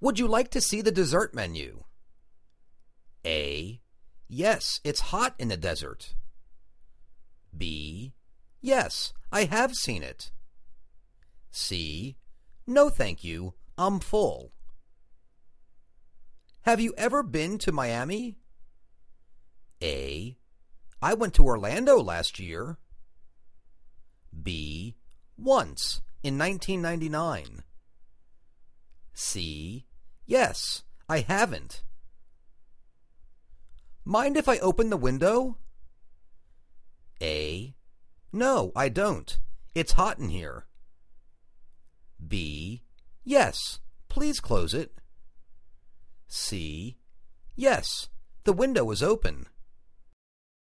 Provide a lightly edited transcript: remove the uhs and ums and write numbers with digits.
Would you like to see the dessert menu? A. Yes, it's hot in the desert. B. Yes, I have seen it. C. No, thank you. I'm full. Have you ever been to Miami? A. I went to Orlando last year. B. Once, in 1999. C. Yes, I haven't. Mind if I open the window? A. No, I don't. It's hot in here. B. Yes, please close it. C. Yes, the window is open.